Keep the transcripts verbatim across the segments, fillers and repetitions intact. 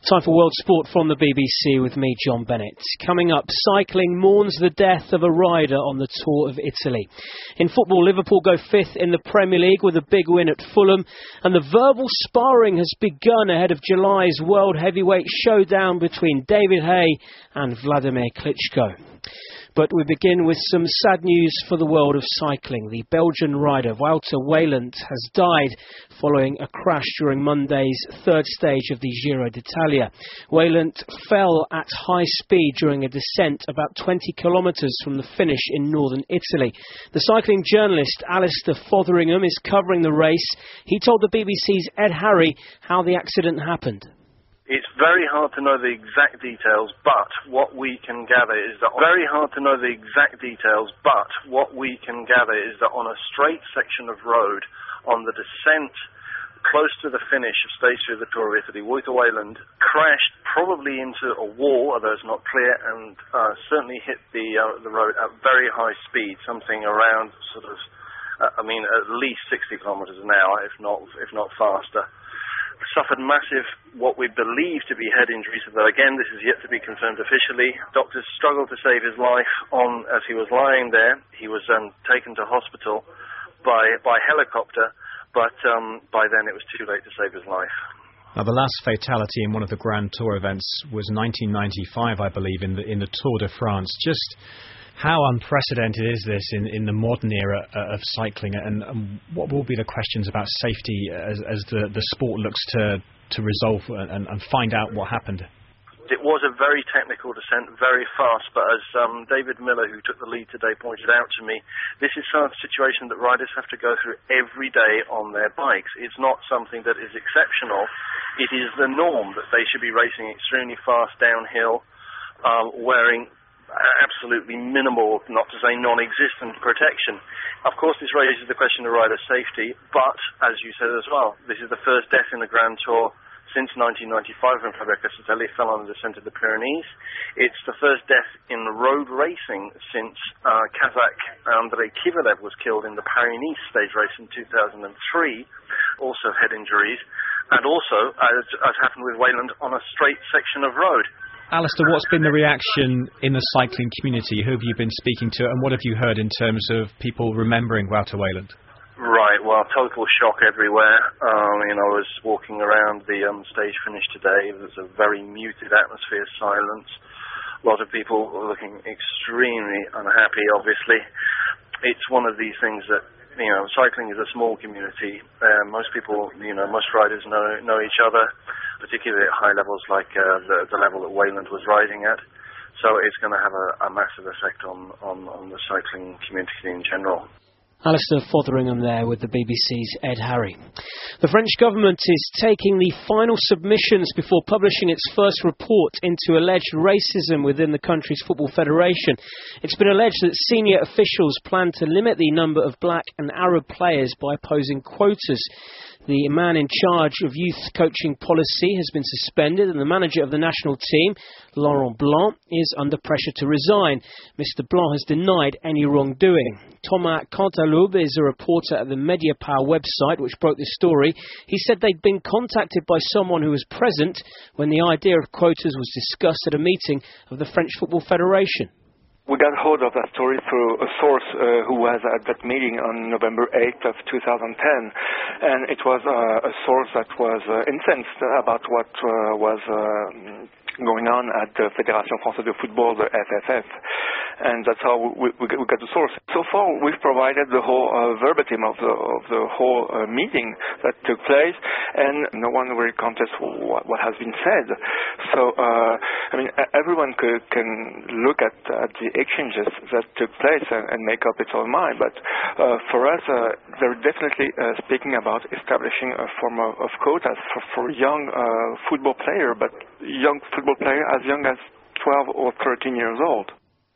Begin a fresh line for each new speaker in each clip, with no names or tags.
Time for World Sport from the B B C with me, John Bennett. Coming up, cycling mourns the death of a rider on the Tour of Italy. In football, Liverpool go fifth in the Premier League with a big win at Fulham. And the verbal sparring has begun ahead of July's World Heavyweight Showdown between David Haye and Vladimir Klitschko. But we begin with some sad news for the world of cycling. The Belgian rider Wouter Wayland has died following a crash during Monday's third stage of the Giro d'Italia. Wayland fell at high speed during a descent about twenty kilometres from the finish in northern Italy. The cycling journalist Alistair Fotheringham is covering the race. He told the B B C's Ed Harry how the accident happened.
It's very hard to know the exact details, but what we can gather is that very hard to know the exact details, but what we can gather is that on a straight section of road, on the descent close to the finish of stage two of the Tour of Italy, Wouter Wayland crashed probably into a wall, although it's not clear, and uh, certainly hit the uh, the road at very high speed, something around sort of, uh, I mean, at least sixty kilometres an hour, if not if not faster. Suffered massive, what we believe to be head injuries, though again this is yet to be confirmed officially. Doctors struggled to save his life on as he was lying there. He was um, taken to hospital by by helicopter, but um, by then it was too late to save his life.
Now, the last fatality in one of the Grand Tour events was nineteen ninety-five, I believe, in the in the Tour de France. Just how unprecedented is this in, in the modern era of cycling, and, and what will be the questions about safety as, as the, the sport looks to, to resolve and, and find out what happened?
It was a very technical descent, very fast, but as um, David Miller, who took the lead today, pointed out to me, this is a situation that riders have to go through every day on their bikes. It's not something that is exceptional. It is the norm that they should be racing extremely fast downhill, um, wearing absolutely minimal, not to say non-existent protection. Of course, this raises the question of rider safety, but, as you said as well, this is the first death in the Grand Tour since nineteen ninety-five when Fabio Castelli fell on the descent of the Pyrenees. It's the first death in road racing since uh, Kazakh Andrei Kivilev was killed in the Paris-Nice stage race in two thousand three, also head injuries, and also, as, as happened with Wayland, on a straight section of road.
Alistair, what's been the reaction in the cycling community? Who have you been speaking to, and what have you heard in terms of people remembering Wouter Wayland?
Right, well, total shock everywhere. Um, you know, I was walking around the um, stage finish today. There was a very muted atmosphere, silence. A lot of people looking extremely unhappy, obviously. It's one of these things that, you know, cycling is a small community. Uh, most people, you know, most riders know know each other, particularly at high levels like uh, the, the level that Wayland was riding at. So it's going to have a, a massive effect on, on, on the cycling community in general.
Alistair Fotheringham there with the B B C's Ed Harry. The French government is taking the final submissions before publishing its first report into alleged racism within the country's football federation. It's been alleged that senior officials plan to limit the number of black and Arab players by imposing quotas. The man in charge of youth coaching policy has been suspended, and the manager of the national team, Laurent Blanc, is under pressure to resign. Mister Blanc has denied any wrongdoing. Thomas Cantaloupe is a reporter at the Mediapart website which broke this story. He said they'd been contacted by someone who was present when the idea of quotas was discussed at a meeting of the French Football Federation.
We got hold of that story through a source uh, who was at that meeting on November eighth of two thousand ten, and it was uh, a source that was uh, incensed about what uh, was uh, going on at the Fédération Française de Football, the F F F, and that's how we, we, we got the source. So far, we've provided the whole uh, verbatim of the of the whole uh, meeting that took place, and no one really contests what, what has been said. So, uh, I mean, everyone could, can look at, at the exchanges that took place and, and make up its own mind. But uh, for us, uh, they're definitely uh, speaking about establishing a form of, of quotas for, for young uh, football player, but young football player as young as twelve or thirteen years old.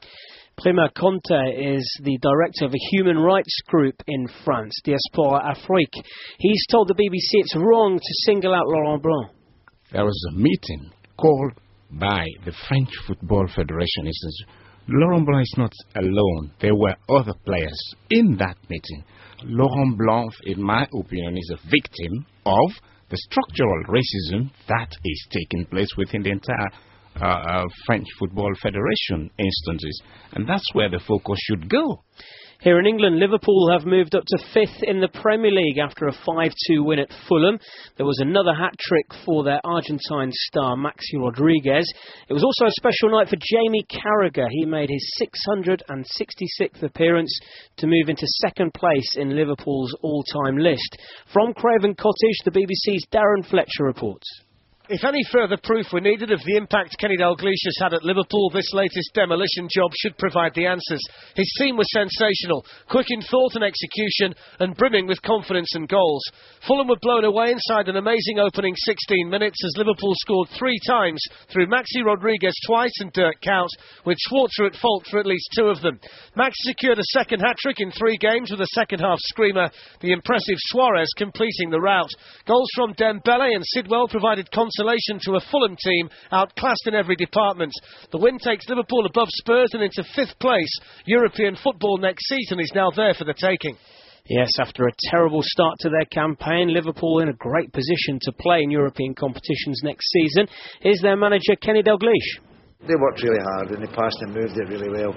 Prima Conte is the director of a human rights group in France, Diaspora Afrique. He's told the B B C it's wrong to single out Laurent Blanc.
There was a meeting called by the French Football Federation. It says Laurent Blanc is not alone. There were other players in that meeting. Laurent Blanc, in my opinion, is a victim of the structural racism that is taking place within the entire uh, uh, French Football Federation instances. And that's where the focus should go.
Here in England, Liverpool have moved up to fifth in the Premier League after a five two win at Fulham. There was another hat-trick for their Argentine star, Maxi Rodriguez. It was also a special night for Jamie Carragher. He made his six hundred sixty-sixth appearance to move into second place in Liverpool's all-time list. From Craven Cottage, the B B C's Darren Fletcher reports.
If any further proof were needed of the impact Kenny Dalglish has had at Liverpool, this latest demolition job should provide the answers. His team was sensational, quick in thought and execution, and brimming with confidence and goals. Fulham were blown away inside an amazing opening sixteen minutes as Liverpool scored three times through Maxi Rodriguez twice and Dirk Kuyt, with Schwarzer at fault for at least two of them. Max secured a second hat-trick in three games with a second-half screamer, the impressive Suarez completing the rout. Goals from Dembele and Sidwell provided consolation to a Fulham team outclassed in every department. The win takes Liverpool above Spurs and into fifth place. European football next season is now there for the taking.
Yes, after a terrible start to their campaign, Liverpool in a great position to play in European competitions next season. Here's their manager, Kenny Dalglish.
They worked really hard and they passed and moved it really well.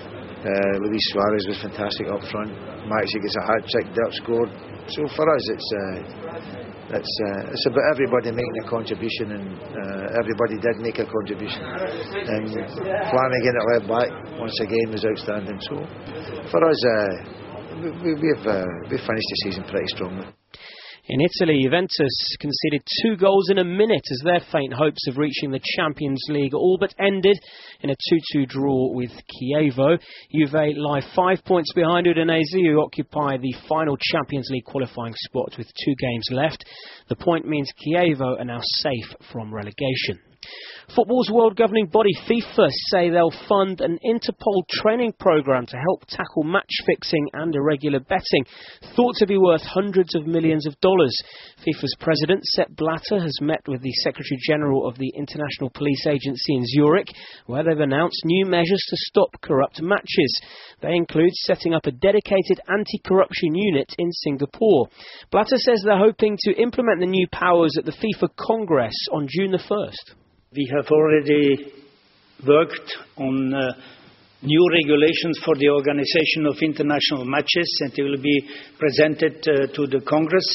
Uh, Luis Suarez was fantastic up front. Maxi gets a hat-trick, Dirk scored. So for us, it's... Uh, It's, uh, it's about everybody making a contribution, and uh, everybody did make a contribution. And Flanagan at left back once again was outstanding. So for us, uh, we, we've uh, we finished the season pretty strongly.
In Italy, Juventus conceded two goals in a minute as their faint hopes of reaching the Champions League all but ended in a two two draw with Chievo. Juve lie five points behind Udinese, who occupy the final Champions League qualifying spot with two games left. The point means Chievo are now safe from relegation. Football's world governing body FIFA say they'll fund an Interpol training programme to help tackle match fixing and irregular betting, thought to be worth hundreds of millions of dollars. FIFA's president, Sepp Blatter, has met with the Secretary General of the International Police Agency in Zurich, where they've announced new measures to stop corrupt matches. They include setting up a dedicated anti-corruption unit in Singapore. Blatter says they're hoping to implement the new powers at the FIFA Congress on June the first.
We have already worked on uh, new regulations for the organization of international matches, and they will be presented uh, to the Congress.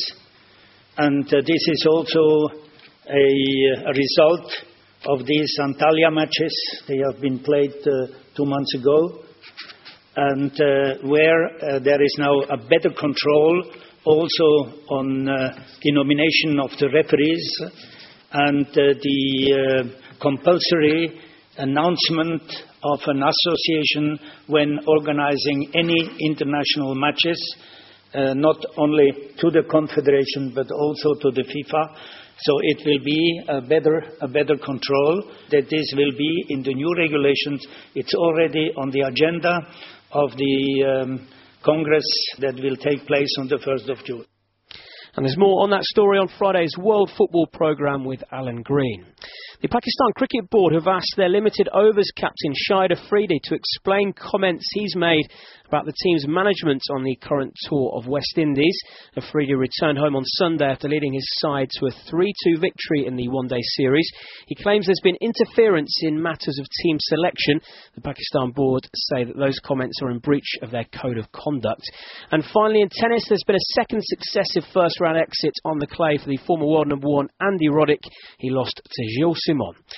And uh, this is also a, a result of these Antalya matches. They have been played uh, two months ago, and uh, where uh, there is now a better control also on uh, the nomination of the referees, and uh, the uh, compulsory announcement of an association when organizing any international matches, uh, not only to the Confederation but also to the FIFA. So it will be a better, a better control that this will be in the new regulations. It's already on the agenda of the um, Congress that will take place on the first of June.
And there's more on that story on Friday's World Football programme with Alan Green. The Pakistan Cricket Board have asked their limited overs captain Shahid Afridi to explain comments he's made about the team's management on the current tour of West Indies. Afridi returned home on Sunday after leading his side to a three two victory in the one-day series. He claims there's been interference in matters of team selection. The Pakistan Board say that those comments are in breach of their code of conduct. And finally, in tennis, there's been a second successive first-round exit on the clay for the former world number one Andy Roddick. He lost to Gilles Simon.